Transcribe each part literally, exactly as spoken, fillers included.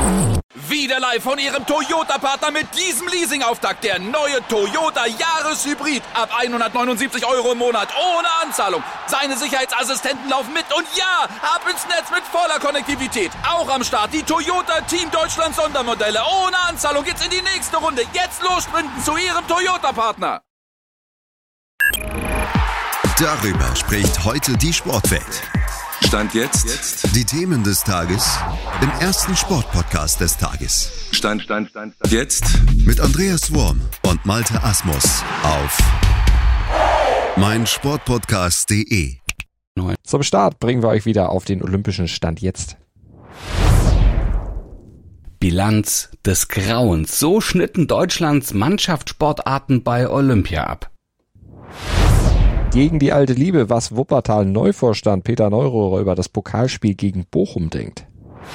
Wieder live von Ihrem Toyota-Partner mit diesem Leasing-Auftakt. Der neue Toyota Jahreshybrid. Ab hundertneunundsiebzig Euro im Monat. Ohne Anzahlung. Seine Sicherheitsassistenten laufen mit. Und ja, ab ins Netz mit voller Konnektivität. Auch am Start die Toyota Team Deutschland Sondermodelle. Ohne Anzahlung geht's in die nächste Runde. Jetzt los sprinten zu Ihrem Toyota-Partner. Darüber spricht heute die Sportwelt. Stand jetzt. jetzt. Die Themen des Tages im ersten Sportpodcast des Tages. Stand, Stand, Stand, Stand. Jetzt. Mit Andreas Worm und Malte Asmus auf meinsportpodcast punkt de. Zum Start bringen wir euch wieder auf den olympischen Stand jetzt. Bilanz des Grauens. So schnitten Deutschlands Mannschaftssportarten bei Olympia ab. Gegen die alte Liebe, was Wuppertal-Neuvorstand Peter Neururer über das Pokalspiel gegen Bochum denkt.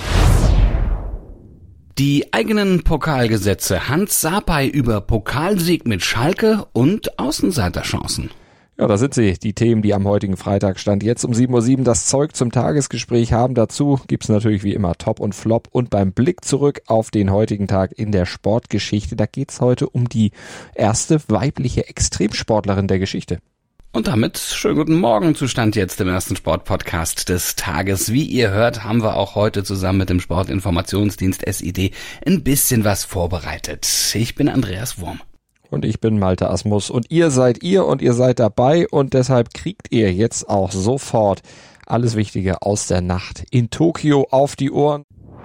Die eigenen Pokalgesetze. Hans Sapai über Pokalsieg mit Schalke und Außenseiterchancen. Ja, da sind sie, die Themen, die am heutigen Freitag Stand jetzt um sieben Uhr sieben das Zeug zum Tagesgespräch haben. Dazu gibt's natürlich wie immer Top und Flop. Und beim Blick zurück auf den heutigen Tag in der Sportgeschichte, da geht's heute um die erste weibliche Extremsportlerin der Geschichte. Und damit schönen guten Morgen zu Stand jetzt im ersten Sportpodcast des Tages. Wie ihr hört, haben wir auch heute zusammen mit dem Sportinformationsdienst S I D ein bisschen was vorbereitet. Ich bin Andreas Worm. Und ich bin Malte Asmus. Und ihr seid ihr und ihr seid dabei. Und deshalb kriegt ihr jetzt auch sofort alles Wichtige aus der Nacht in Tokio auf die Ohren.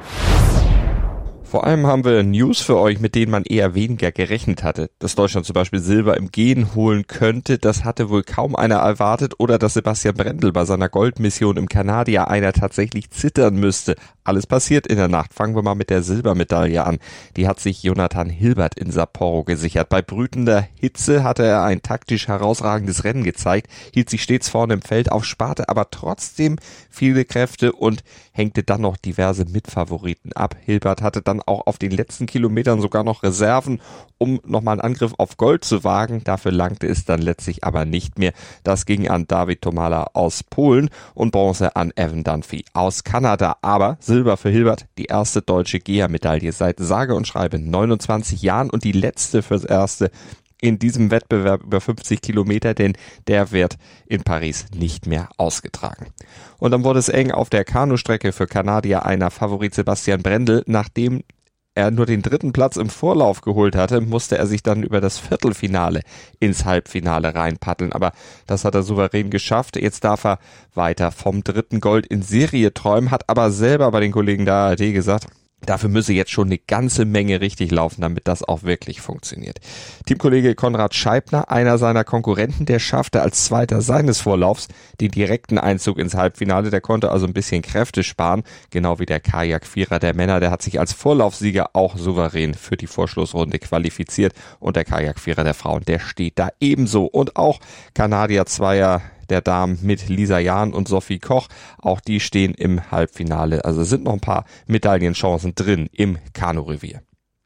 Vor allem haben wir News für euch, mit denen man eher weniger gerechnet hatte. Dass Deutschland zum Beispiel Silber im Gehen holen könnte, das hatte wohl kaum einer erwartet. Oder dass Sebastian Brendel bei seiner Goldmission im Kanadier einer tatsächlich zittern müsste. Alles passiert in der Nacht. Fangen wir mal mit der Silbermedaille an. Die hat sich Jonathan Hilbert in Sapporo gesichert. Bei brütender Hitze hatte er ein taktisch herausragendes Rennen gezeigt, hielt sich stets vorne im Feld auf, sparte aber trotzdem viele Kräfte und hängte dann noch diverse Mitfavoriten ab. Hilbert hatte dann auch auf den letzten Kilometern sogar noch Reserven, um nochmal einen Angriff auf Gold zu wagen. Dafür langte es dann letztlich aber nicht mehr. Das ging an David Tomala aus Polen und Bronze an Evan Dunphy aus Kanada. Aber Silber für Hilbert, die erste deutsche Geher-Medaille seit sage und schreibe neunundzwanzig Jahren und die letzte fürs erste in diesem Wettbewerb über fünfzig Kilometer, denn der wird in Paris nicht mehr ausgetragen. Und dann wurde es eng auf der Kanustrecke für Kanadier einer Favorit Sebastian Brendel. Nachdem er nur den dritten Platz im Vorlauf geholt hatte, musste er sich dann über das Viertelfinale ins Halbfinale reinpaddeln. Aber das hat er souverän geschafft. Jetzt darf er weiter vom dritten Gold in Serie träumen, hat aber selber bei den Kollegen der A R D gesagt, dafür müsse jetzt schon eine ganze Menge richtig laufen, damit das auch wirklich funktioniert. Teamkollege Konrad Scheibner, einer seiner Konkurrenten, der schaffte als Zweiter seines Vorlaufs den direkten Einzug ins Halbfinale. Der konnte also ein bisschen Kräfte sparen, genau wie der Kajak-Vierer der Männer. Der hat sich als Vorlaufsieger auch souverän für die Vorschlussrunde qualifiziert. Und der Kajak-Vierer der Frauen, der steht da ebenso. Und auch Kanadier-Zweier der Damen mit Lisa Jahn und Sophie Koch, auch die stehen im Halbfinale. Also sind noch ein paar Medaillenchancen drin im Kanurevier.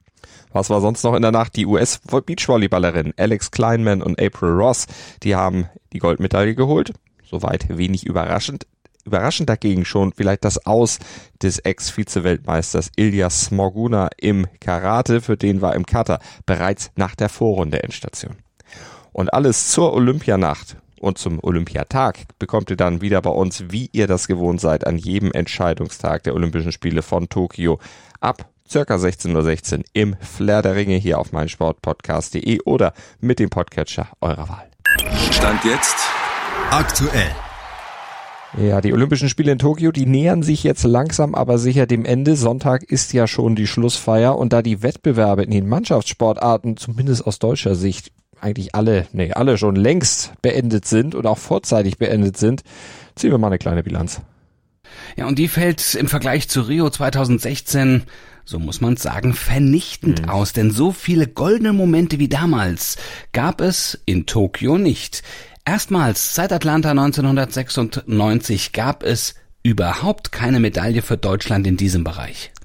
Was war sonst noch in der Nacht? Die U S-Beachvolleyballerinnen Alex Kleinman und April Ross, die haben die Goldmedaille geholt. Soweit wenig überraschend. Überraschend dagegen schon vielleicht das Aus des Ex-Vize-Weltmeisters Ilya Smorguna im Karate, für den war im Kata bereits nach der Vorrunde Endstation. Und alles zur Olympianacht. Und zum Olympiatag bekommt ihr dann wieder bei uns, wie ihr das gewohnt seid, an jedem Entscheidungstag der Olympischen Spiele von Tokio ab circa sechzehn Uhr sechzehn im Flair der Ringe hier auf meinsportpodcast punkt de oder mit dem Podcatcher eurer Wahl. Stand jetzt aktuell. Ja, die Olympischen Spiele in Tokio, die nähern sich jetzt langsam, aber sicher dem Ende. Sonntag ist ja schon die Schlussfeier und da die Wettbewerbe in den Mannschaftssportarten, zumindest aus deutscher Sicht, eigentlich alle, nee, alle schon längst beendet sind und auch vorzeitig beendet sind, ziehen wir mal eine kleine Bilanz. Ja, und die fällt im Vergleich zu Rio zweitausendsechzehn, so muss man sagen, vernichtend mhm. aus. Denn so viele goldene Momente wie damals gab es in Tokio nicht. Erstmals seit Atlanta neunzehnhundertsechsundneunzig gab es überhaupt keine Medaille für Deutschland in diesem Bereich.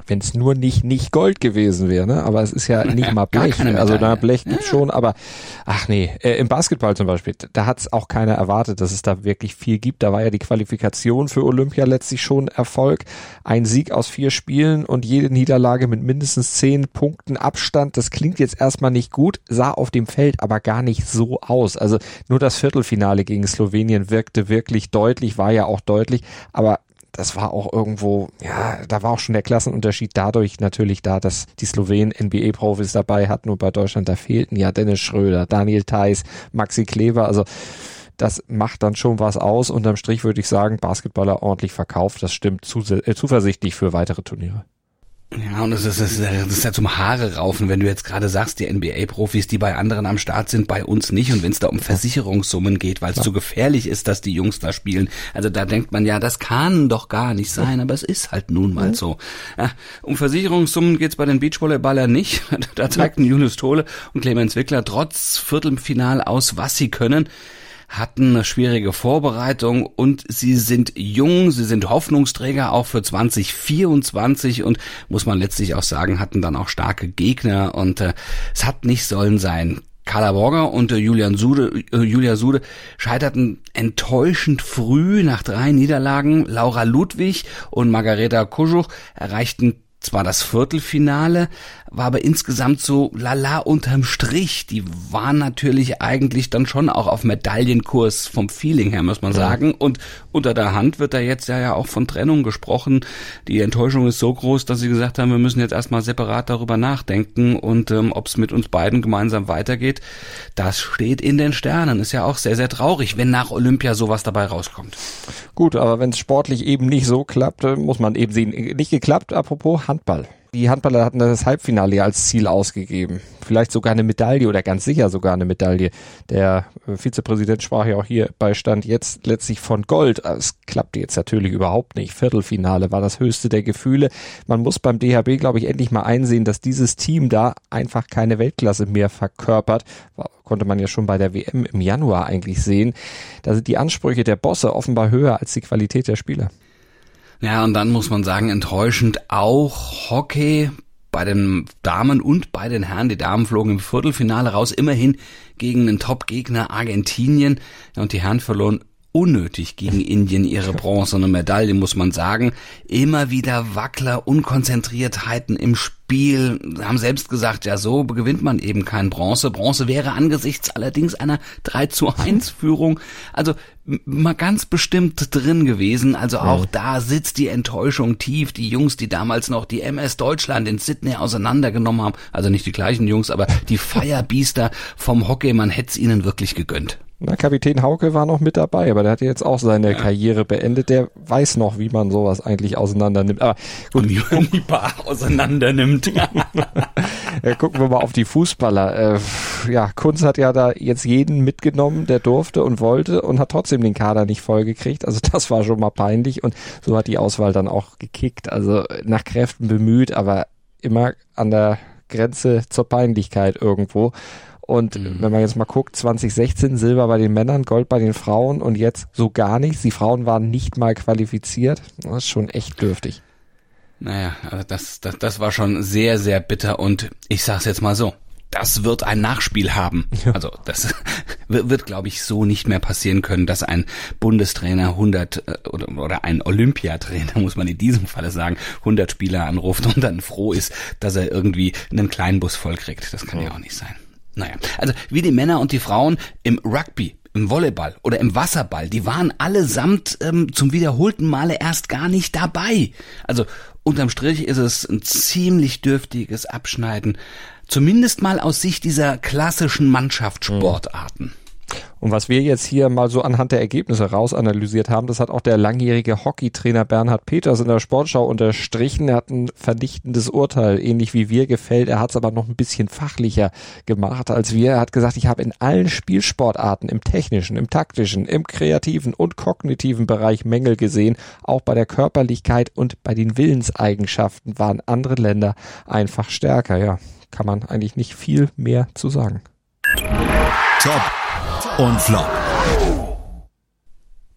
wenn es nur nicht nicht Gold gewesen wäre, ne? Aber es ist ja nicht mal Blech. Also da Blech gibt's ja schon, aber ach nee, äh, im Basketball zum Beispiel, da hat's auch keiner erwartet, dass es da wirklich viel gibt. Da war ja die Qualifikation für Olympia letztlich schon Erfolg. Ein Sieg aus vier Spielen und jede Niederlage mit mindestens zehn Punkten Abstand. Das klingt jetzt erstmal nicht gut, sah auf dem Feld aber gar nicht so aus. Also nur das Viertelfinale gegen Slowenien wirkte wirklich deutlich, war ja auch deutlich, aber das war auch irgendwo, ja, da war auch schon der Klassenunterschied dadurch natürlich da, dass die Slowenen N B A-Profis dabei hatten und bei Deutschland, da fehlten ja Dennis Schröder, Daniel Theis, Maxi Kleber, also das macht dann schon was aus. Unterm Strich würde ich sagen, Basketballer ordentlich verkauft, das stimmt zus- äh, zuversichtlich für weitere Turniere. Ja, und das ist, das ist, das ist ja zum Haare raufen, wenn du jetzt gerade sagst, die N B A-Profis, die bei anderen am Start sind, bei uns nicht. Und wenn es da um Versicherungssummen geht, weil es ja. zu gefährlich ist, dass die Jungs da spielen. Also da denkt man ja, das kann doch gar nicht sein, aber es ist halt nun mal ja. so. Ja, um Versicherungssummen geht's bei den Beachvolleyballern nicht. Da zeigten ja. Julius Tole und Clemens Wickler trotz Viertelfinal aus, was sie können. Hatten eine schwierige Vorbereitung und sie sind jung, sie sind Hoffnungsträger auch für zwanzig vierundzwanzig und muss man letztlich auch sagen, hatten dann auch starke Gegner und äh, es hat nicht sollen sein. Carla Borger und äh, Julian Sude, äh, Julia Sude scheiterten enttäuschend früh nach drei Niederlagen. Laura Ludwig und Margareta Kuschuk erreichten zwar das Viertelfinale, war aber insgesamt so lala unterm Strich. Die waren natürlich eigentlich dann schon auch auf Medaillenkurs vom Feeling her, muss man sagen. Und unter der Hand wird da jetzt ja, ja auch von Trennung gesprochen. Die Enttäuschung ist so groß, dass sie gesagt haben, wir müssen jetzt erstmal separat darüber nachdenken und ähm, ob es mit uns beiden gemeinsam weitergeht. Das steht in den Sternen. Ist ja auch sehr, sehr traurig, wenn nach Olympia sowas dabei rauskommt. Gut, aber wenn es sportlich eben nicht so klappt, muss man eben sehen. Nicht geklappt, apropos Handball. Die Handballer hatten das Halbfinale als Ziel ausgegeben. Vielleicht sogar eine Medaille oder ganz sicher sogar eine Medaille. Der Vizepräsident sprach ja auch hier bei Stand jetzt letztlich von Gold. Es klappte jetzt natürlich überhaupt nicht. Viertelfinale war das höchste der Gefühle. Man muss beim D H B, glaube ich, endlich mal einsehen, dass dieses Team da einfach keine Weltklasse mehr verkörpert. Konnte man ja schon bei der W M im Januar eigentlich sehen. Da sind die Ansprüche der Bosse offenbar höher als die Qualität der Spieler. Ja, und dann muss man sagen, enttäuschend auch Hockey bei den Damen und bei den Herren. Die Damen flogen im Viertelfinale raus, immerhin gegen einen Top-Gegner Argentinien. Ja, und die Herren verloren unnötig gegen Indien ihre bronzene Medaille, muss man sagen. Immer wieder Wackler, Unkonzentriertheiten im Spiel. Haben selbst gesagt, ja, so gewinnt man eben kein Bronze. Bronze wäre angesichts allerdings einer drei zu eins Führung, also mal ganz bestimmt drin gewesen. Also auch da sitzt die Enttäuschung tief. Die Jungs, die damals noch die M S Deutschland in Sydney auseinandergenommen haben, also nicht die gleichen Jungs, aber die Firebeaster vom Hockey, man hätte es ihnen wirklich gegönnt. Na, Kapitän Hauke war noch mit dabei, aber der hat jetzt auch seine ja. Karriere beendet. Der weiß noch, wie man sowas eigentlich auseinander nimmt. Aber gut, wie man die Bar auseinander nimmt. Ja, gucken wir mal auf die Fußballer. Äh, ja, Kunz hat ja da jetzt jeden mitgenommen, der durfte und wollte und hat trotzdem den Kader nicht vollgekriegt. Also das war schon mal peinlich und so hat die Auswahl dann auch gekickt. Also nach Kräften bemüht, aber immer an der Grenze zur Peinlichkeit irgendwo. Und mhm. wenn man jetzt mal guckt, zwanzig sechzehn Silber bei den Männern, Gold bei den Frauen und jetzt so gar nichts. Die Frauen waren nicht mal qualifiziert. Das ist schon echt dürftig. Naja, also das, das, das war schon sehr, sehr bitter und ich sag's jetzt mal so. Das wird ein Nachspiel haben. Also das wird, wird glaube ich, so nicht mehr passieren können, dass ein Bundestrainer hundert oder, oder ein Olympiatrainer, muss man in diesem Falle sagen, hundert Spieler anruft und dann froh ist, dass er irgendwie einen kleinen Bus voll kriegt. Das kann ja auch nicht sein. Naja, also wie die Männer und die Frauen im Rugby, im Volleyball oder im Wasserball, die waren allesamt ähm, zum wiederholten Male erst gar nicht dabei. Also unterm Strich ist es ein ziemlich dürftiges Abschneiden, zumindest mal aus Sicht dieser klassischen Mannschaftssportarten. Und was wir jetzt hier mal so anhand der Ergebnisse rausanalysiert haben, das hat auch der langjährige Hockeytrainer Bernhard Peters in der Sportschau unterstrichen. Er hat ein vernichtendes Urteil, ähnlich wie wir, gefällt. Er hat es aber noch ein bisschen fachlicher gemacht als wir. Er hat gesagt, ich habe in allen Spielsportarten, im technischen, im taktischen, im kreativen und kognitiven Bereich Mängel gesehen. Auch bei der Körperlichkeit und bei den Willenseigenschaften waren andere Länder einfach stärker. Ja, kann man eigentlich nicht viel mehr zu sagen. Top und Flop.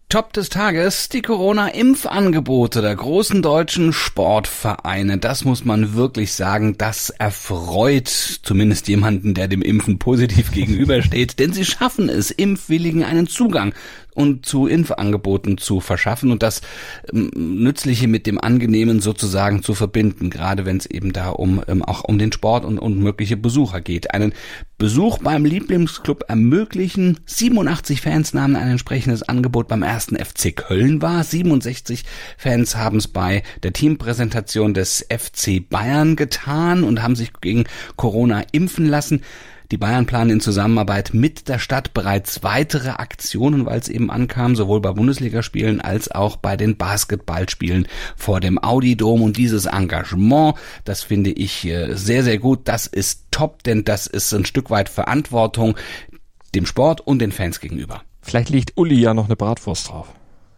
Top des Tages, die Corona-Impfangebote der großen deutschen Sportvereine. Das muss man wirklich sagen, das erfreut zumindest jemanden, der dem Impfen positiv gegenübersteht, denn sie schaffen es, Impfwilligen einen Zugang und zu Impfangeboten zu verschaffen und das ähm, Nützliche mit dem Angenehmen sozusagen zu verbinden, gerade wenn es eben da um ähm, auch um den Sport und, und mögliche Besucher geht. Einen Besuch beim Lieblingsclub ermöglichen. siebenundachtzig Fans nahmen ein entsprechendes Angebot beim ersten F C Köln wahr. siebenundsechzig Fans haben es bei der Teampräsentation des F C Bayern getan und haben sich gegen Corona impfen lassen. Die Bayern planen in Zusammenarbeit mit der Stadt bereits weitere Aktionen, weil es eben ankam, sowohl bei Bundesligaspielen als auch bei den Basketballspielen vor dem Audi-Dom. Und dieses Engagement, das finde ich sehr, sehr gut. Das ist top, denn das ist ein Stück weit Verantwortung dem Sport und den Fans gegenüber. Vielleicht liegt Uli ja noch eine Bratwurst drauf.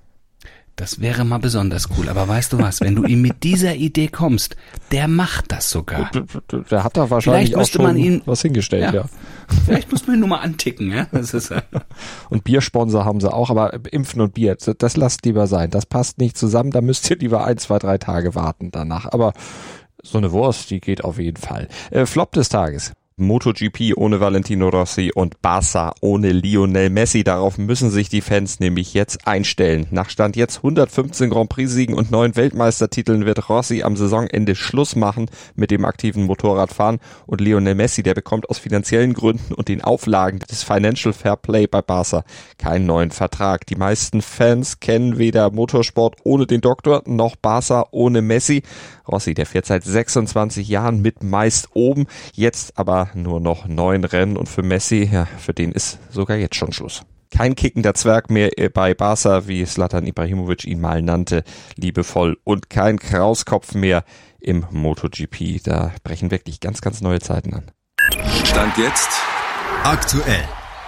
Das wäre mal besonders cool. Aber weißt du was, wenn du ihm mit dieser Idee kommst, der macht das sogar. Der hat da wahrscheinlich auch schon man ihn, was hingestellt, ja. ja. Vielleicht musst du ihn nur mal anticken, ja. Das ist, äh und Biersponsor haben sie auch, aber Impfen und Bier, das lasst lieber sein. Das passt nicht zusammen, da müsst ihr lieber ein, zwei, drei Tage warten danach. Aber so eine Wurst, die geht auf jeden Fall. Äh, Flop des Tages. MotoGP ohne Valentino Rossi und Barca ohne Lionel Messi. Darauf müssen sich die Fans nämlich jetzt einstellen. Nach Stand jetzt hundertfünfzehn Grand Prix-Siegen und neun Weltmeistertiteln wird Rossi am Saisonende Schluss machen mit dem aktiven Motorradfahren. Und Lionel Messi, der bekommt aus finanziellen Gründen und den Auflagen des Financial Fair Play bei Barca keinen neuen Vertrag. Die meisten Fans kennen weder Motorsport ohne den Doktor noch Barca ohne Messi. Rossi, der fährt seit sechsundzwanzig Jahren mit meist oben, jetzt aber nur noch neun Rennen und für Messi, ja, für den ist sogar jetzt schon Schluss. Kein kickender Zwerg mehr bei Barca, wie Zlatan Ibrahimovic ihn mal nannte, liebevoll, und kein Krauskopf mehr im MotoGP. Da brechen wirklich ganz, ganz neue Zeiten an. Stand jetzt aktuell.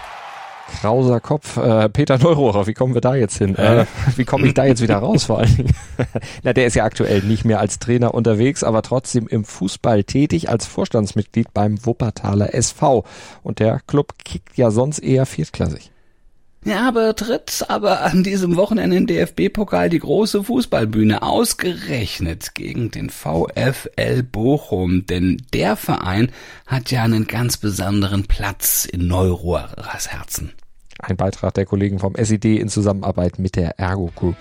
Krauser Kopf. Äh, Peter Neururer, wie kommen wir da jetzt hin? Äh, wie komme ich da jetzt wieder raus vor allen Dingen? Na, der ist ja aktuell nicht mehr als Trainer unterwegs, aber trotzdem im Fußball tätig als Vorstandsmitglied beim Wuppertaler S V. Und der Club kickt ja sonst eher viertklassig. Ja, aber tritt aber an diesem Wochenende im D F B-Pokal die große Fußballbühne, ausgerechnet gegen den VfL Bochum, denn der Verein hat ja einen ganz besonderen Platz in Neuruhrers Herzen. Ein Beitrag der Kollegen vom S I D in Zusammenarbeit mit der Ergo Group.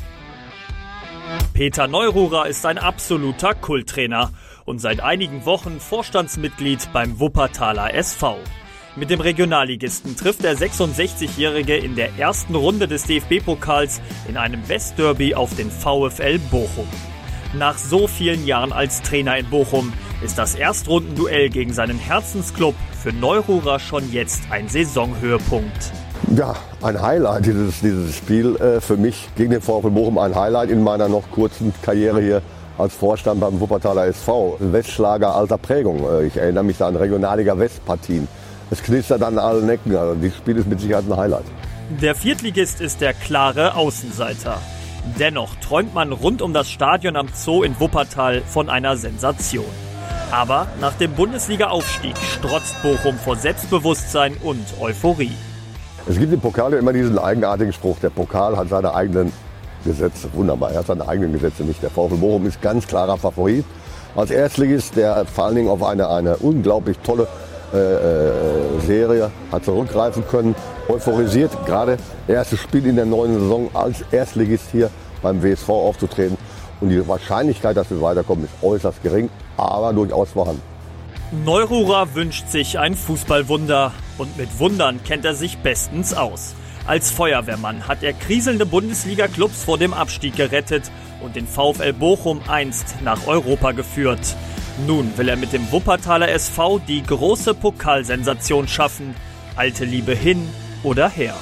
Peter Neururer ist ein absoluter Kulttrainer und seit einigen Wochen Vorstandsmitglied beim Wuppertaler S V. Mit dem Regionalligisten trifft der sechsundsechzigjährige in der ersten Runde des D F B-Pokals in einem Westderby auf den VfL Bochum. Nach so vielen Jahren als Trainer in Bochum ist das Erstrundenduell gegen seinen Herzensclub für Neururer schon jetzt ein Saisonhöhepunkt. Ja, ein Highlight, dieses, dieses Spiel äh, für mich gegen den VfL Bochum, ein Highlight in meiner noch kurzen Karriere hier als Vorstand beim Wuppertaler S V. Westschlager alter Prägung. Äh, ich erinnere mich da an Regionalliga Westpartien. Es knistert an allen Ecken, also dieses Spiel ist mit Sicherheit ein Highlight. Der Viertligist ist der klare Außenseiter. Dennoch träumt man rund um das Stadion am Zoo in Wuppertal von einer Sensation. Aber nach dem Bundesliga-Aufstieg strotzt Bochum vor Selbstbewusstsein und Euphorie. Es gibt im Pokal ja immer diesen eigenartigen Spruch, der Pokal hat seine eigenen Gesetze. Wunderbar, er hat seine eigenen Gesetze nicht. Der VfL Bochum ist ganz klarer Favorit. Als Erstligist, der vor allen Dingen auf eine, eine unglaublich tolle Äh, äh, Serie hat zurückgreifen können, euphorisiert, gerade erstes Spiel in der neuen Saison als Erstligist hier beim W S V aufzutreten. Und die Wahrscheinlichkeit, dass wir weiterkommen, ist äußerst gering, aber durchaus vorhanden. Neururer wünscht sich ein Fußballwunder und mit Wundern kennt er sich bestens aus. Als Feuerwehrmann hat er kriselnde Bundesliga-Clubs vor dem Abstieg gerettet und den VfL Bochum einst nach Europa geführt. Nun will er mit dem Wuppertaler S V die große Pokalsensation schaffen. Alte Liebe hin oder her.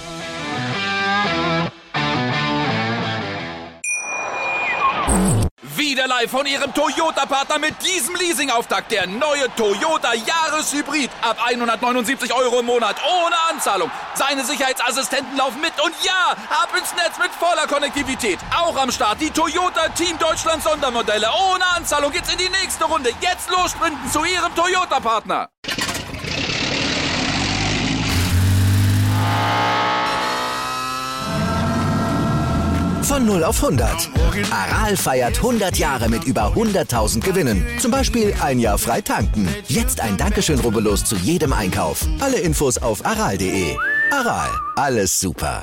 Wieder live von Ihrem Toyota-Partner mit diesem Leasing-Auftakt. Der neue Toyota Jahreshybrid. Ab hundertneunundsiebzig Euro im Monat. Ohne Anzahlung. Seine Sicherheitsassistenten laufen mit. Und ja, ab ins Netz mit voller Konnektivität. Auch am Start die Toyota Team Deutschland Sondermodelle. Ohne Anzahlung geht's in die nächste Runde. Jetzt los sprinten zu Ihrem Toyota-Partner. Von null auf hundert. Aral feiert hundert Jahre mit über hunderttausend Gewinnen. Zum Beispiel ein Jahr frei tanken. Jetzt ein Dankeschön, rubbellos zu jedem Einkauf. Alle Infos auf aral punkt de. Aral, alles super.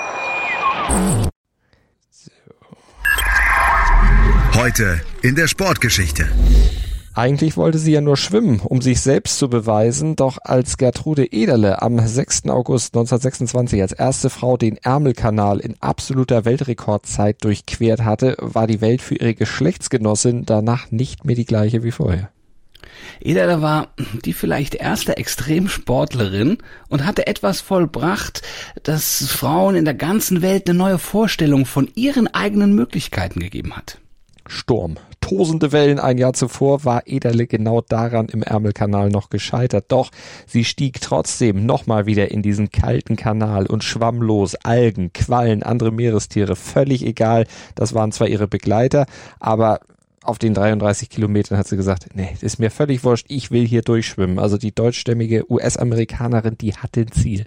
Heute in der Sportgeschichte. Eigentlich wollte sie ja nur schwimmen, um sich selbst zu beweisen, doch als Gertrude Ederle am sechsten August neunzehnhundertsechsundzwanzig als erste Frau den Ärmelkanal in absoluter Weltrekordzeit durchquert hatte, war die Welt für ihre Geschlechtsgenossin danach nicht mehr die gleiche wie vorher. Ederle war die vielleicht erste Extremsportlerin und hatte etwas vollbracht, das Frauen in der ganzen Welt eine neue Vorstellung von ihren eigenen Möglichkeiten gegeben hat. Sturm. Tosende Wellen ein Jahr zuvor war Ederle genau daran im Ärmelkanal noch gescheitert. Doch sie stieg trotzdem nochmal wieder in diesen kalten Kanal und schwamm los. Algen, Quallen, andere Meerestiere, völlig egal. Das waren zwar ihre Begleiter, aber auf den dreiunddreißig Kilometern hat sie gesagt, nee, das ist mir völlig wurscht, ich will hier durchschwimmen. Also die deutschstämmige U S-Amerikanerin, die hatte ein Ziel.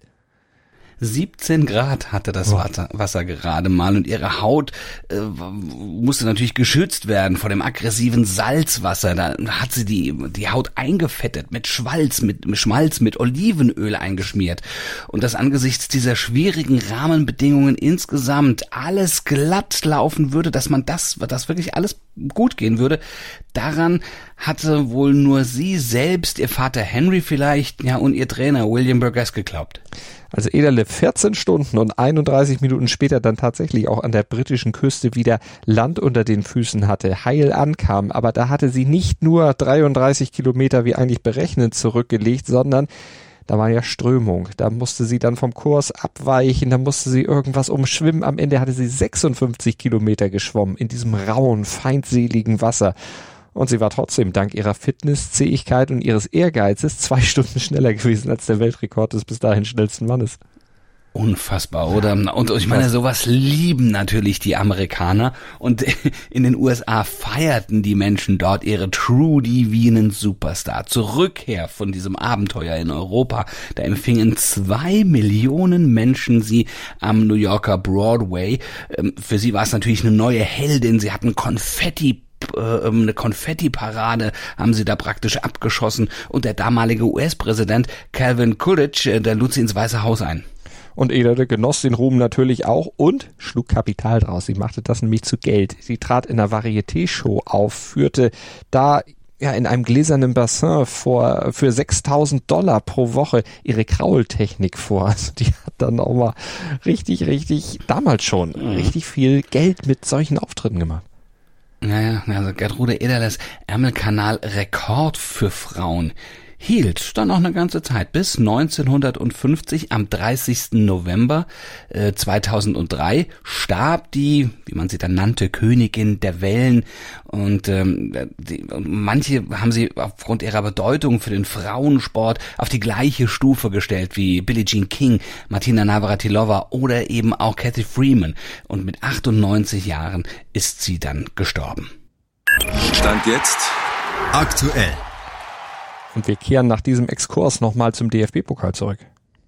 siebzehn Grad hatte das Wasser, Wasser gerade mal und ihre Haut äh, musste natürlich geschützt werden vor dem aggressiven Salzwasser. Da hat sie die die Haut eingefettet mit Schmalz, mit, mit Schmalz, mit Olivenöl eingeschmiert. Und das angesichts dieser schwierigen Rahmenbedingungen insgesamt alles glatt laufen würde, dass man das, dass wirklich alles gut gehen würde, daran hatte wohl nur sie selbst, ihr Vater Henry vielleicht, ja, und ihr Trainer William Burgess geglaubt. Als Ederle vierzehn Stunden und einunddreißig Minuten später dann tatsächlich auch an der britischen Küste wieder Land unter den Füßen hatte, heil ankam, aber da hatte sie nicht nur dreiunddreißig Kilometer wie eigentlich berechnet zurückgelegt, sondern da war ja Strömung, da musste sie dann vom Kurs abweichen, da musste sie irgendwas umschwimmen. Am Ende hatte sie sechsundfünfzig Kilometer geschwommen in diesem rauen, feindseligen Wasser. Und sie war trotzdem dank ihrer Fitnesszähigkeit und ihres Ehrgeizes zwei Stunden schneller gewesen als der Weltrekord des bis dahin schnellsten Mannes. Unfassbar, oder? Und ich meine, sowas lieben natürlich die Amerikaner und in den U S A feierten die Menschen dort ihre True Divinen Superstar. Zur Rückkehr von diesem Abenteuer in Europa, da empfingen zwei Millionen Menschen sie am New Yorker Broadway. Für sie war es natürlich eine neue Heldin, sie hatten Konfetti eine Konfetti-Parade haben sie da praktisch abgeschossen und der damalige U S-Präsident Calvin Coolidge, der lud sie ins Weiße Haus ein. Und Ederle genoss den Ruhm natürlich auch und schlug Kapital draus. Sie machte das nämlich zu Geld. Sie trat in einer Varieté-Show auf, führte da ja in einem gläsernen Bassin vor für sechstausend Dollar pro Woche ihre Kraultechnik vor. Also die hat dann auch mal richtig, richtig, damals schon, richtig viel Geld mit solchen Auftritten gemacht. Naja, also Gertrude Ederles Ärmelkanal-Rekord für Frauen hielt dann auch eine ganze Zeit. Bis neunzehnhundertfünfzig, am dreißigsten November äh, zweitausenddrei, starb die, wie man sie dann nannte, Königin der Wellen. Und, ähm, die, und manche haben sie aufgrund ihrer Bedeutung für den Frauensport auf die gleiche Stufe gestellt wie Billie Jean King, Martina Navratilova oder eben auch Cathy Freeman. Und mit achtundneunzig Jahren ist sie dann gestorben. Stand jetzt aktuell. Und wir kehren nach diesem Exkurs nochmal zum D F B-Pokal zurück.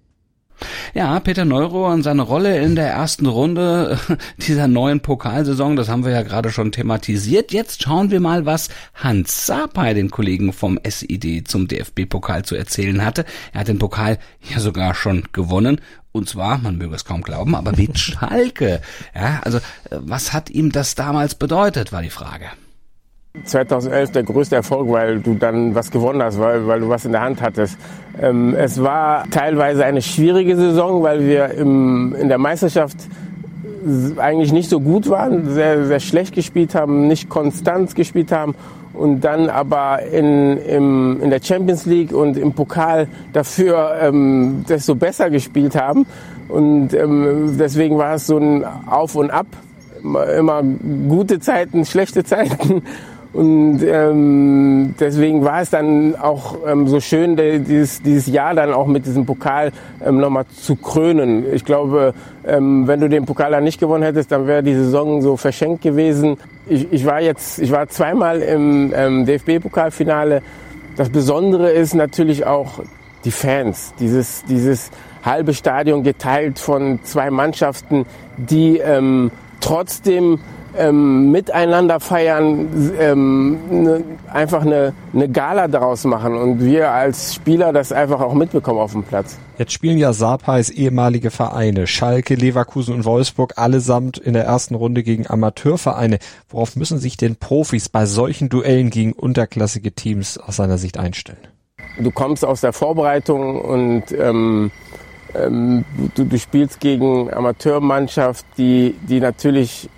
Ja, Peter Neururer und seine Rolle in der ersten Runde dieser neuen Pokalsaison, das haben wir ja gerade schon thematisiert. Jetzt schauen wir mal, was Hans Sapai, den Kollegen vom S I D, zum D F B-Pokal zu erzählen hatte. Er hat den Pokal ja sogar schon gewonnen. Und zwar, man möge es kaum glauben, aber mit Schalke. Ja, also was hat ihm das damals bedeutet, war die Frage. zweitausendelf der größte Erfolg, weil du dann was gewonnen hast, weil, weil du was in der Hand hattest. Ähm, es war teilweise eine schwierige Saison, weil wir im, in der Meisterschaft eigentlich nicht so gut waren, sehr, sehr schlecht gespielt haben, nicht konstant gespielt haben und dann aber in, im, in der Champions League und im Pokal dafür ähm, desto besser gespielt haben. Und ähm, deswegen war es so ein Auf und Ab, immer, immer gute Zeiten, schlechte Zeiten. Und ähm, deswegen war es dann auch ähm, so schön, dieses, dieses Jahr dann auch mit diesem Pokal ähm, nochmal zu krönen. Ich glaube, ähm, wenn du den Pokal dann nicht gewonnen hättest, dann wäre die Saison so verschenkt gewesen. Ich, ich war jetzt, ich war zweimal im ähm, D F B-Pokalfinale. Das Besondere ist natürlich auch die Fans, dieses, dieses halbe Stadion geteilt von zwei Mannschaften, die ähm, trotzdem ähm, miteinander feiern, ähm, ne, einfach eine, eine Gala daraus machen und wir als Spieler das einfach auch mitbekommen auf dem Platz. Jetzt spielen ja Sarpeis ehemalige Vereine, Schalke, Leverkusen und Wolfsburg, allesamt in der ersten Runde gegen Amateurvereine. Worauf müssen sich denn Profis bei solchen Duellen gegen unterklassige Teams aus seiner Sicht einstellen? Du kommst aus der Vorbereitung und ähm, ähm, du, du spielst gegen Amateurmannschaft, die, die natürlich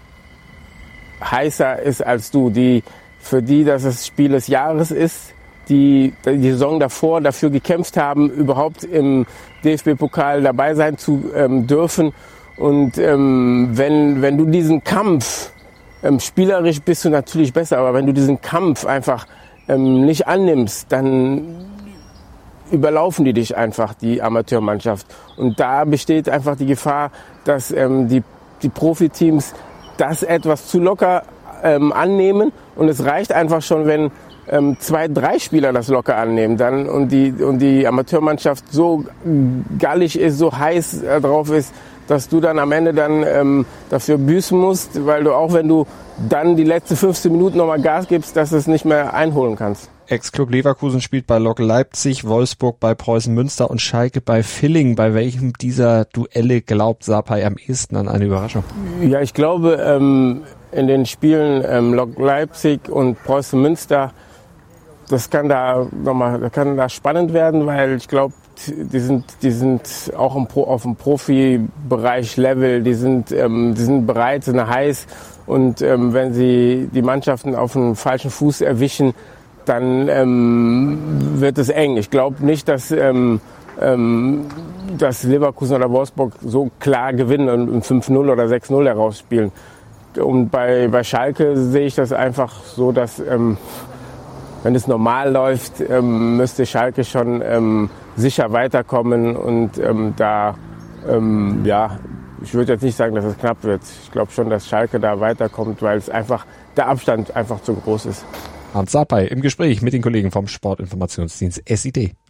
heißer ist als du, die für die das das Spiel des Jahres ist, die die Saison davor dafür gekämpft haben, überhaupt im D F B-Pokal dabei sein zu ähm, dürfen. Und ähm, wenn wenn du diesen Kampf, ähm, spielerisch bist du natürlich besser, aber wenn du diesen Kampf einfach ähm, nicht annimmst, dann überlaufen die dich einfach, die Amateurmannschaft. Und da besteht einfach die Gefahr, dass ähm, die die Profiteams das etwas zu locker ähm, annehmen und es reicht einfach schon, wenn ähm, zwei, drei Spieler das locker annehmen dann und die und die Amateurmannschaft so gallig ist, so heiß äh, drauf ist, dass du dann am Ende dann ähm, dafür büßen musst, weil du auch wenn du dann die letzten fünfzehn Minuten nochmal Gas gibst, dass du es nicht mehr einholen kannst. Ex-Club Leverkusen spielt bei Lok Leipzig, Wolfsburg bei Preußen Münster und Schalke bei Villingen. Bei welchem dieser Duelle glaubt Sarpei am ehesten an eine Überraschung? Ja, ich glaube, ähm, in den Spielen ähm, Lok Leipzig und Preußen Münster, das kann da nochmal, das kann da spannend werden, weil ich glaube, die sind, die sind auch im Pro, auf dem Profibereich Level, die sind, ähm, die sind bereit, sind heiß und ähm, wenn sie die Mannschaften auf den falschen Fuß erwischen, dann ähm, wird es eng. Ich glaube nicht, dass, ähm, ähm, dass Leverkusen oder Wolfsburg so klar gewinnen und fünf null oder sechs null herausspielen. Und bei, bei Schalke sehe ich das einfach so, dass ähm, wenn es normal läuft, ähm, müsste Schalke schon ähm, sicher weiterkommen und ähm, da, ähm, ja, ich würde jetzt nicht sagen, dass es knapp wird. Ich glaube schon, dass Schalke da weiterkommt, weil es einfach, der Abstand einfach zu groß ist. Hans Sarpei im Gespräch mit den Kollegen vom Sportinformationsdienst S I D.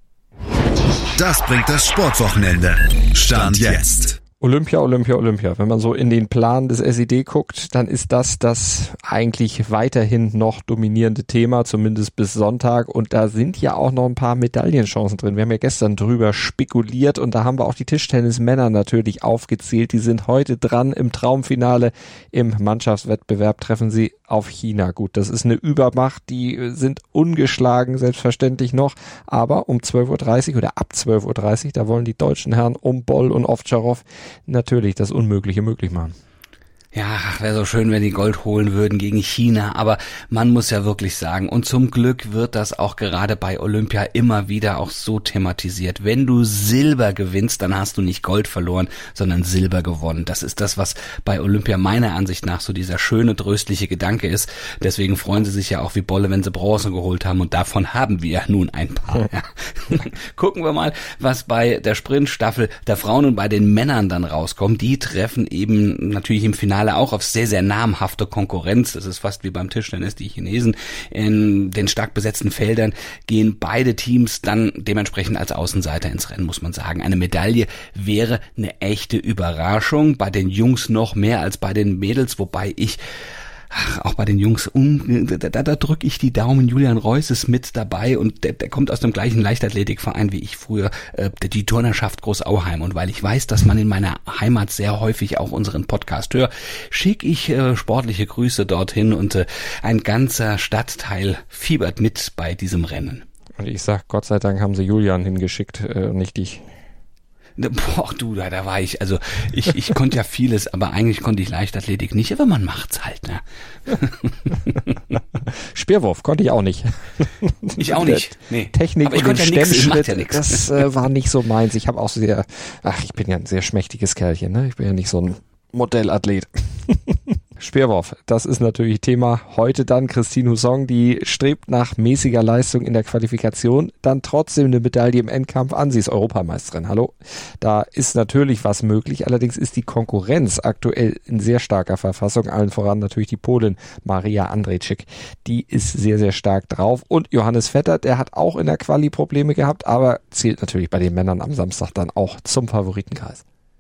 Das bringt das Sportwochenende. Stand jetzt. Olympia, Olympia, Olympia. Wenn man so in den Plan des S I D guckt, dann ist das das eigentlich weiterhin noch dominierende Thema, zumindest bis Sonntag. Und da sind ja auch noch ein paar Medaillenchancen drin. Wir haben ja gestern drüber spekuliert und da haben wir auch die Tischtennismänner natürlich aufgezählt. Die sind heute dran im Traumfinale. Im Mannschaftswettbewerb treffen sie auf China. Gut, das ist eine Übermacht. Die sind ungeschlagen, selbstverständlich noch. Aber um zwölf Uhr dreißig oder ab zwölf Uhr dreißig, da wollen die deutschen Herren um Boll und Ovtcharov natürlich das Unmögliche möglich machen. Ja, wäre so schön, wenn die Gold holen würden gegen China, aber man muss ja wirklich sagen, und zum Glück wird das auch gerade bei Olympia immer wieder auch so thematisiert. Wenn du Silber gewinnst, dann hast du nicht Gold verloren, sondern Silber gewonnen. Das ist das, was bei Olympia meiner Ansicht nach so dieser schöne, tröstliche Gedanke ist. Deswegen freuen sie sich ja auch wie Bolle, wenn sie Bronze geholt haben, und davon haben wir ja nun ein paar. Ja. Gucken wir mal, was bei der Sprintstaffel der Frauen und bei den Männern dann rauskommt. Die treffen eben natürlich im Finale auch auf sehr, sehr namhafte Konkurrenz. Das ist fast wie beim Tischtennis, die Chinesen. In den stark besetzten Feldern gehen beide Teams dann dementsprechend als Außenseiter ins Rennen, muss man sagen. Eine Medaille wäre eine echte Überraschung. Bei den Jungs noch mehr als bei den Mädels, wobei ich Ach, auch bei den Jungs, um, da, da, da drücke ich die Daumen. Julian Reuss ist mit dabei und der, der kommt aus dem gleichen Leichtathletikverein wie ich früher, äh, die Turnerschaft Großauheim. Und weil ich weiß, dass man in meiner Heimat sehr häufig auch unseren Podcast hört, schicke ich äh, sportliche Grüße dorthin und äh, ein ganzer Stadtteil fiebert mit bei diesem Rennen. Und ich sag, Gott sei Dank haben sie Julian hingeschickt, äh, nicht dich. Boah, du, da, da war ich, also ich, ich konnte ja vieles, aber eigentlich konnte ich Leichtathletik nicht, aber man macht's halt, ne? Speerwurf konnte ich auch nicht. Ich auch nicht, nee. Technik aber ich und konnte ja nix, ich mach ja nix. Das äh, war nicht so meins. Ich habe auch sehr, ach, ich bin ja ein sehr schmächtiges Kerlchen, ne? Ich bin ja nicht so ein Modellathlet. Speerwurf, das ist natürlich Thema heute dann. Christine Husong, die strebt nach mäßiger Leistung in der Qualifikation, dann trotzdem eine Medaille im Endkampf an. Sie ist Europameisterin, hallo. Da ist natürlich was möglich, allerdings ist die Konkurrenz aktuell in sehr starker Verfassung, allen voran natürlich die Polin Maria Andrzejczyk. Die ist sehr, sehr stark drauf. Und Johannes Vetter, der hat auch in der Quali Probleme gehabt, aber zählt natürlich bei den Männern am Samstag dann auch zum Favoritenkreis.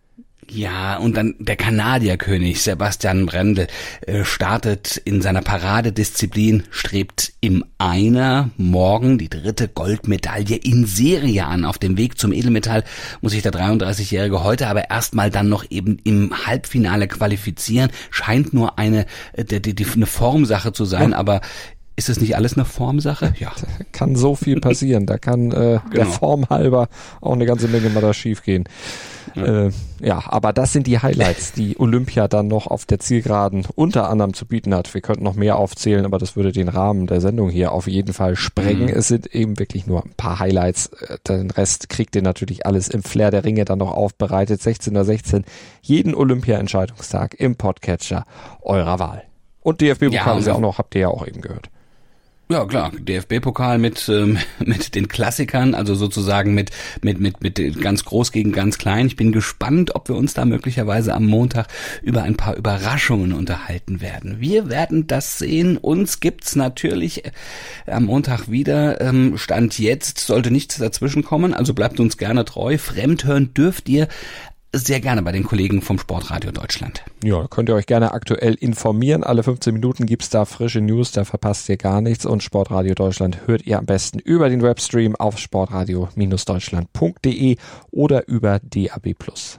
Ja, und dann der Kanadierkönig Sebastian Brendel äh, startet in seiner Paradedisziplin, strebt im Einer morgen die dritte Goldmedaille in Serie an. Auf dem Weg zum Edelmetall muss sich der dreiunddreißigjährige heute aber erstmal dann noch eben im Halbfinale qualifizieren. Scheint nur eine, äh, die, die, eine Formsache zu sein, ja. Aber ist es nicht alles eine Formsache? Ja. Da kann so viel passieren. Da kann äh, genau. der Form halber auch eine ganze Menge mal da schief gehen. Ja. Äh, ja, aber das sind die Highlights, die Olympia dann noch auf der Zielgeraden unter anderem zu bieten hat. Wir könnten noch mehr aufzählen, aber das würde den Rahmen der Sendung hier auf jeden Fall sprengen. Mhm. Es sind eben wirklich nur ein paar Highlights. Den Rest kriegt ihr natürlich alles im Flair der Ringe dann noch aufbereitet. sechzehn Uhr sechzehn, jeden Olympia-Entscheidungstag im Podcatcher eurer Wahl. Und D F B-Pokal ja, ist ja auch noch, habt ihr ja auch eben gehört. Ja, klar, D F B-Pokal mit ähm, mit den Klassikern, also sozusagen mit mit mit mit ganz groß gegen ganz klein. Ich bin gespannt, ob wir uns da möglicherweise am Montag über ein paar Überraschungen unterhalten werden. Wir werden das sehen. Uns gibt's natürlich am Montag wieder. Ähm, Stand jetzt sollte nichts dazwischen kommen, also bleibt uns gerne treu. Fremdhören dürft ihr sehr gerne bei den Kollegen vom Sportradio Deutschland. Ja, könnt ihr euch gerne aktuell informieren. Alle fünfzehn Minuten gibt's da frische News, da verpasst ihr gar nichts. Und Sportradio Deutschland hört ihr am besten über den Webstream auf sportradio Deutschland punkt de oder über D A B plus.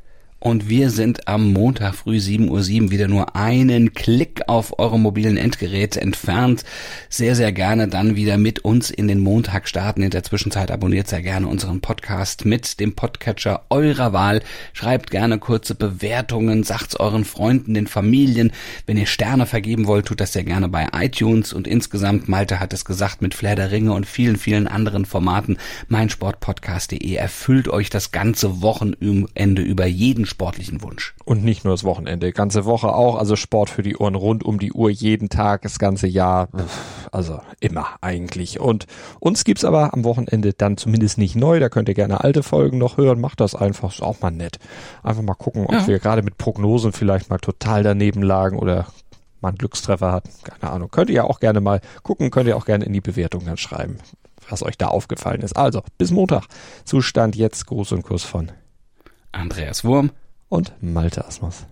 Und wir sind am Montag früh sieben Uhr sieben wieder nur einen Klick auf eurem mobilen Endgerät entfernt. Sehr, sehr gerne dann wieder mit uns in den Montag starten. In der Zwischenzeit abonniert sehr gerne unseren Podcast mit dem Podcatcher eurer Wahl. Schreibt gerne kurze Bewertungen, sagt's euren Freunden, den Familien. Wenn ihr Sterne vergeben wollt, tut das sehr gerne bei iTunes. Und insgesamt, Malte hat es gesagt, mit Flair der Ringe und vielen, vielen anderen Formaten, meinsportpodcast punkt de erfüllt euch das ganze Wochenende über jeden sportlichen Wunsch. Und nicht nur das Wochenende, ganze Woche auch, also Sport für die Ohren rund um die Uhr, jeden Tag, das ganze Jahr, also immer eigentlich. Und uns gibt's aber am Wochenende dann zumindest nicht neu, da könnt ihr gerne alte Folgen noch hören, macht das einfach, ist auch mal nett. Einfach mal gucken, ob ja. wir gerade mit Prognosen vielleicht mal total daneben lagen oder mal einen Glückstreffer hatten, keine Ahnung. Könnt ihr ja auch gerne mal gucken, könnt ihr auch gerne in die Bewertung dann schreiben, was euch da aufgefallen ist. Also, bis Montag. Zustand jetzt, Gruß und Kuss von Andreas Wurm und Malte Asmus.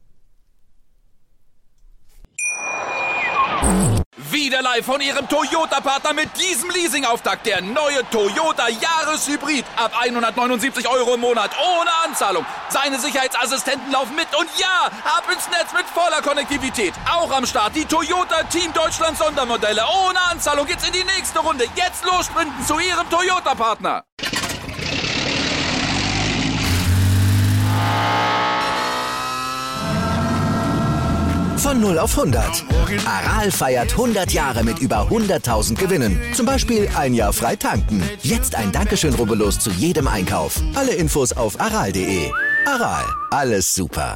Wieder live von Ihrem Toyota-Partner mit diesem Leasing-Auftakt. Der neue Toyota Jahreshybrid. Ab hundertneunundsiebzig Euro im Monat. Ohne Anzahlung. Seine Sicherheitsassistenten laufen mit. Und ja, ab ins Netz mit voller Konnektivität. Auch am Start die Toyota Team Deutschland Sondermodelle. Ohne Anzahlung geht's in die nächste Runde. Jetzt los sprinten zu Ihrem Toyota-Partner. Von null auf hundert. Aral feiert hundert Jahre mit über hunderttausend Gewinnen. Zum Beispiel ein Jahr frei tanken. Jetzt ein Dankeschön, rubbellos zu jedem Einkauf. Alle Infos auf aral punkt de. Aral, alles super.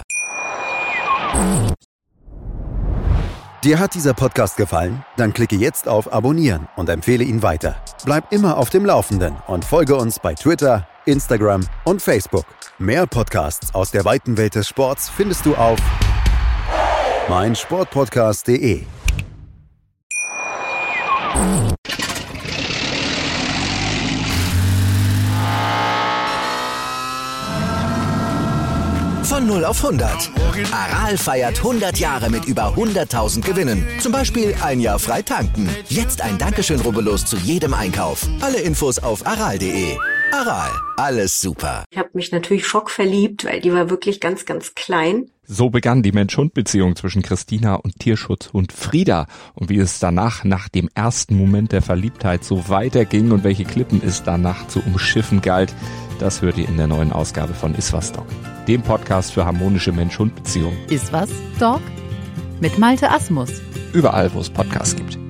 Dir hat dieser Podcast gefallen? Dann klicke jetzt auf Abonnieren und empfehle ihn weiter. Bleib immer auf dem Laufenden und folge uns bei Twitter, Instagram und Facebook. Mehr Podcasts aus der weiten Welt des Sports findest du auf meinsportpodcast punkt de. Von null auf hundert. Aral feiert hundert Jahre mit über hunderttausend Gewinnen. Zum Beispiel ein Jahr frei tanken. Jetzt ein Dankeschön, rubbellos zu jedem Einkauf. Alle Infos auf aral punkt de. Aral, alles super. Ich habe mich natürlich schockverliebt, weil die war wirklich ganz, ganz klein. So begann die Mensch-Hund-Beziehung zwischen Christina und Tierschutzhund Frieda. Und wie es danach, nach dem ersten Moment der Verliebtheit, so weiterging und welche Klippen es danach zu umschiffen galt, das hört ihr in der neuen Ausgabe von Iswas Dog, dem Podcast für harmonische Mensch-Hund-Beziehungen. Iswas Dog? Mit Malte Asmus. Überall, wo es Podcasts gibt.